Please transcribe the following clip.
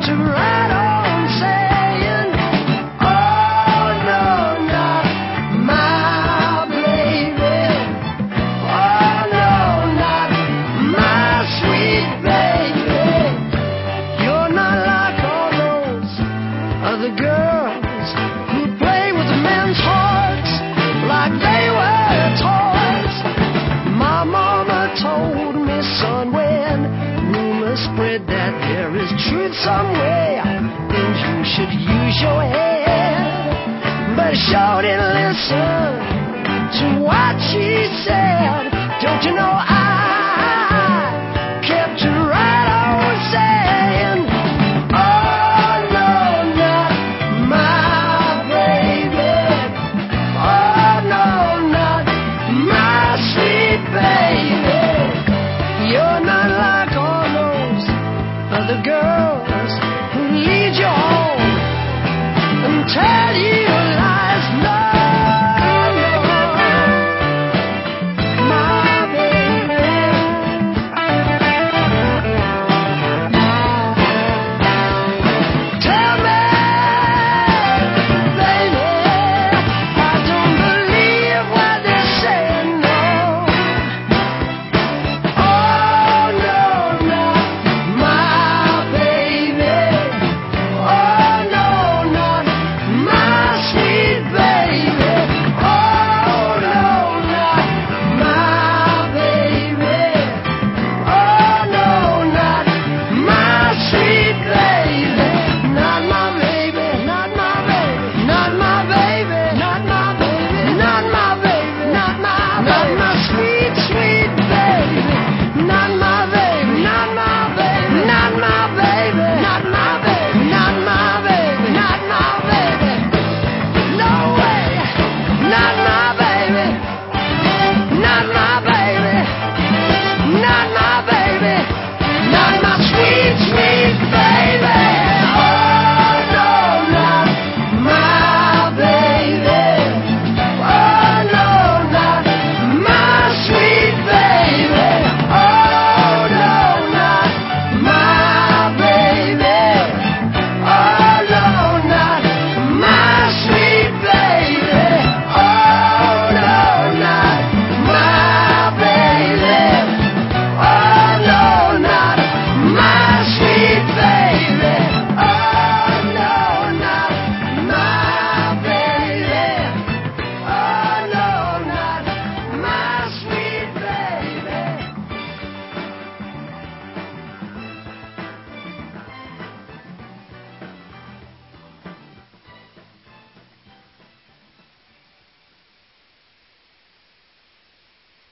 to right on saying, oh no, not my baby. Oh no, not my sweet baby. You're not like all those other girls who play with men's hearts like they were toys. My mama told me, son, when rumors spread that there is truth somewhere, then you should use your head. But sure didn't listen to what she said. Don't you know I